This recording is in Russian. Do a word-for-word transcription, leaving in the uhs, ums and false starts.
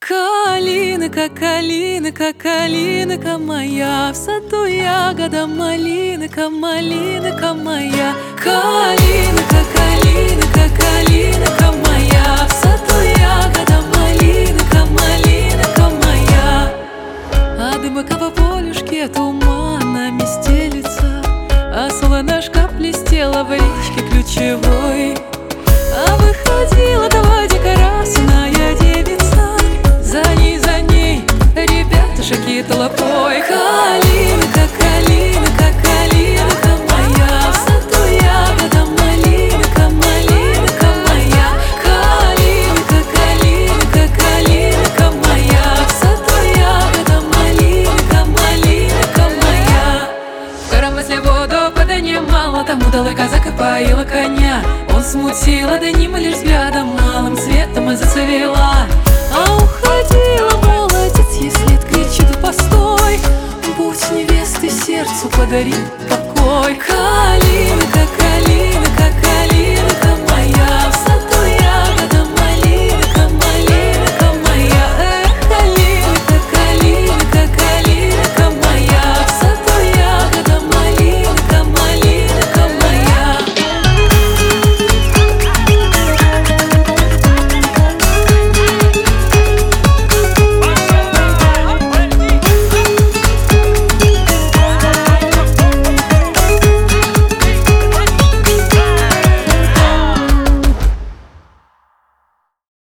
Калинка, калинка, калинка моя, в саду ягода малинка, малинка моя. Калинка, калинка, калинка моя, в саду ягода малинка, малинка моя. А дымка по полюшке туманами стелится, а солонышко блестела в речке ключевой. А выходила Владика красная девица, за ней, за ней ребятушки толпой. Калинка, калинка, калинка моя, в саду ягода малинка, малинка моя. Калинка, калинка, калинка моя, в саду ягода малинка, малинка моя. В коромысле воду поднимала, тому дала казак и поила коня. Он смутила, да ним лишь взглядом малым светом и зацвела. А уходила молодец, ей след кричит: постой, будь невесты сердцу подари.